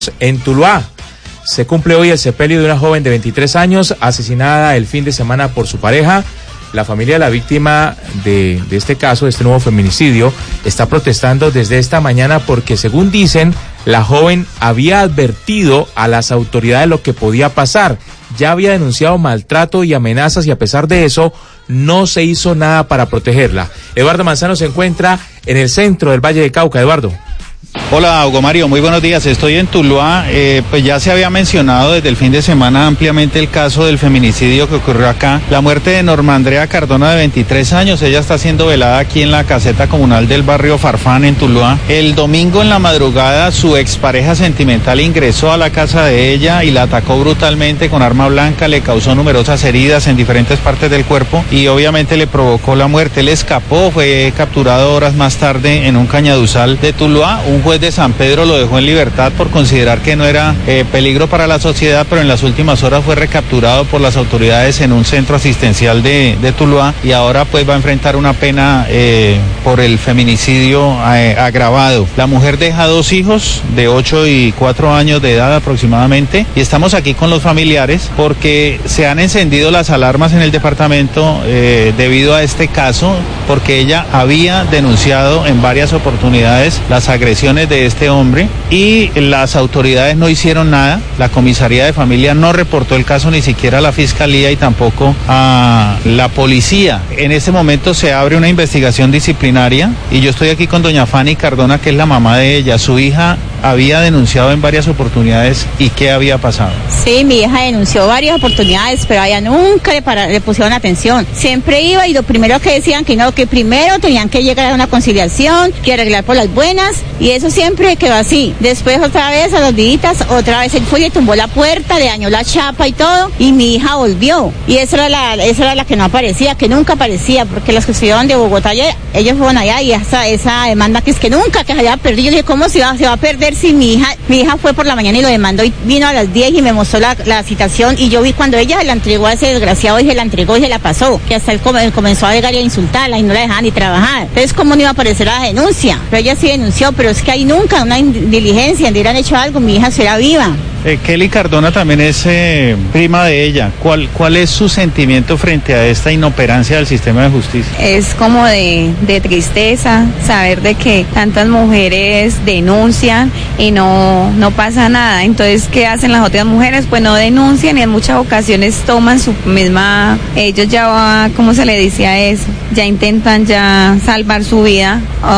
En Tuluá se cumple hoy el sepelio de una joven de 23 años asesinada el fin de semana por su pareja. La familia de la víctima de este caso, de este nuevo feminicidio, está protestando desde esta mañana porque, según dicen, la joven había advertido a las autoridades lo que podía pasar. Ya había denunciado maltrato y amenazas y, a pesar de eso, no se hizo nada para protegerla. Eduardo Manzano se encuentra en el centro del Valle de Cauca. Eduardo. Hola, Hugo Mario, muy buenos días. Estoy en Tuluá. Pues ya se había mencionado desde el fin de semana ampliamente el caso del feminicidio que ocurrió acá. La muerte de Norma Andrea Cardona, de 23 años. Ella está siendo velada aquí en la caseta comunal del barrio Farfán, en Tuluá. El domingo en la madrugada, su expareja sentimental ingresó a la casa de ella y la atacó brutalmente con arma blanca. Le causó numerosas heridas en diferentes partes del cuerpo y obviamente le provocó la muerte. Él escapó, fue capturado horas más tarde en un cañaduzal de Tuluá. Un juez de San Pedro lo dejó en libertad por considerar que no era peligro para la sociedad, pero en las últimas horas fue recapturado por las autoridades en un centro asistencial de Tuluá y ahora pues va a enfrentar una pena por el feminicidio agravado. La mujer deja 2 hijos de 8 y 4 años de edad aproximadamente y estamos aquí con los familiares porque se han encendido las alarmas en el departamento debido a este caso, porque ella había denunciado en varias oportunidades las agresiones de este hombre y las autoridades no hicieron nada. La comisaría de familia no reportó el caso ni siquiera a la fiscalía y tampoco a la policía. En este momento se abre una investigación disciplinaria y yo estoy aquí con doña Fanny Cardona, que es la mamá de ella. Su hija había denunciado en varias oportunidades. ¿Y qué había pasado? Sí, mi hija denunció varias oportunidades, pero a ella nunca le pusieron atención. Siempre iba y lo primero que decían que no, que primero tenían que llegar a una conciliación, que arreglar por las buenas, y eso siempre quedó así. Después otra vez a los días, otra vez él fue y le tumbó la puerta, le dañó la chapa y todo, y mi hija volvió. Y esa era la que no aparecía, que nunca aparecía, porque los que estuvieron de Bogotá, ellos fueron allá y esa demanda que es que nunca, que se había perdido. Yo dije, ¿cómo se va a perder si mi hija fue por la mañana y lo demandó y vino a las 10 y me mostró la citación, y yo vi cuando ella se la entregó a ese desgraciado y se la entregó y se la pasó, que hasta él comenzó a llegar y a insultarla y no la dejaban ni trabajar. Entonces, ¿cómo no iba a aparecer la denuncia? Pero ella sí denunció, pero es que hay nunca una diligencia, donde hubieran hecho algo, mi hija será viva. Kelly Cardona también es prima de ella. ¿Cuál es su sentimiento frente a esta inoperancia del sistema de justicia? Es como de tristeza saber de que tantas mujeres denuncian y no pasa nada. Entonces, ¿qué hacen las otras mujeres? Pues no denuncian y en muchas ocasiones toman su misma, ellos ya, ¿cómo se le dice a eso? Ya intentan ya salvar su vida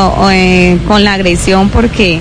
con la agresión porque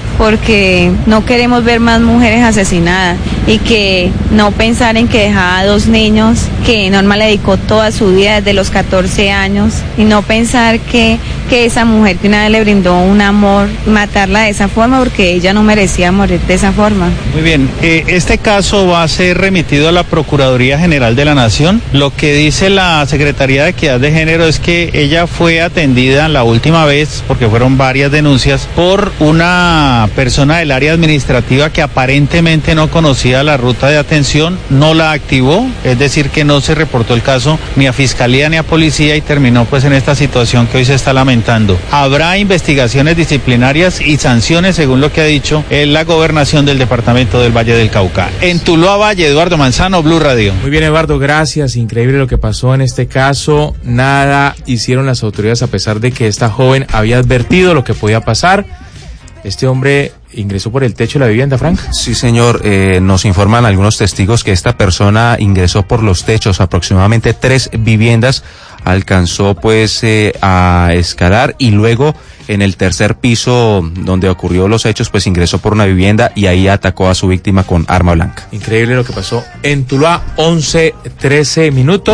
no queremos ver más mujeres asesinadas. Y que no pensar en que dejaba 2 niños, que Norma le dedicó toda su vida desde los 14 años, y no pensar que esa mujer que una vez le brindó un amor, matarla de esa forma, porque ella no merecía morir de esa forma. Muy bien, este caso va a ser remitido a la Procuraduría General de la Nación. Lo que dice la Secretaría de Equidad de Género es que ella fue atendida la última vez, porque fueron varias denuncias, por una persona del área administrativa que aparentemente no conocía la ruta de atención, no la activó, es decir, que no se reportó el caso ni a Fiscalía ni a Policía y terminó pues en esta situación que hoy se está lamentando. Habrá investigaciones disciplinarias y sanciones, según lo que ha dicho la gobernación del departamento del Valle del Cauca. En Tuluá Valle, Eduardo Manzano, Blue Radio. Muy bien, Eduardo, gracias. Increíble lo que pasó en este caso. Nada hicieron las autoridades a pesar de que esta joven había advertido lo que podía pasar. Este hombre ingresó por el techo de la vivienda, Frank. Sí, señor. Nos informan algunos testigos que esta persona ingresó por los techos, aproximadamente 3 viviendas, alcanzó pues a escalar y luego en el tercer piso donde ocurrió los hechos pues ingresó por una vivienda y ahí atacó a su víctima con arma blanca. Increíble lo que pasó en Tuluá. 11:13.